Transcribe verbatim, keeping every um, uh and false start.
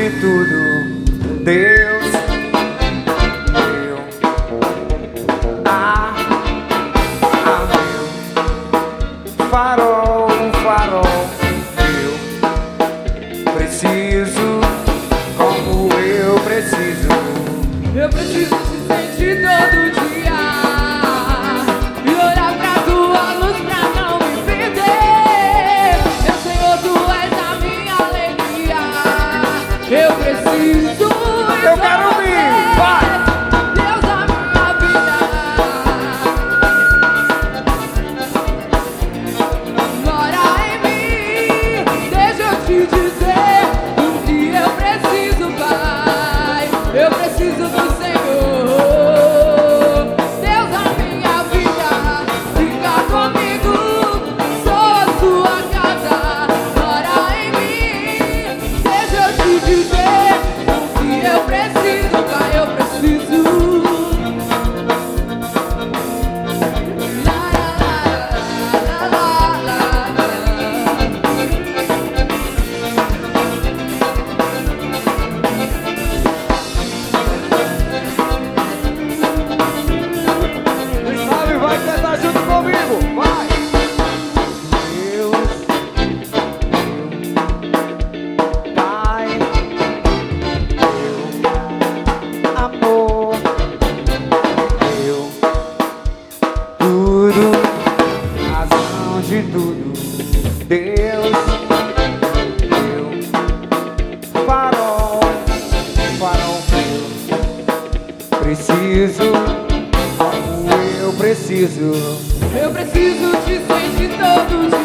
de tudo, Deus meu. Ah, ah, meu farol, farol meu. Preciso como eu preciso. Eu preciso te sentir todo dia e olhar pra tua luz pra não me perder. Meu Senhor, tu és a minha alegria. Eu preciso. Eu quero ouvir, vai! Deus da minha vida. Mora em mim. Deixa eu te dizer o que eu preciso, Pai. Eu preciso do Senhor. Deus da minha vida. Fica comigo. Sou a sua casa. Mora em mim. Deixa eu te dizer o que eu preciso, Pai. Eu preciso. La, la, la, la, la, Sabe, vai cantar junto comigo, vai! Deus, meu Pai, meu amor, meu tudo, razão de tudo, Deus, meu farol, farol meu. Preciso como eu preciso. eu preciso te sentir todo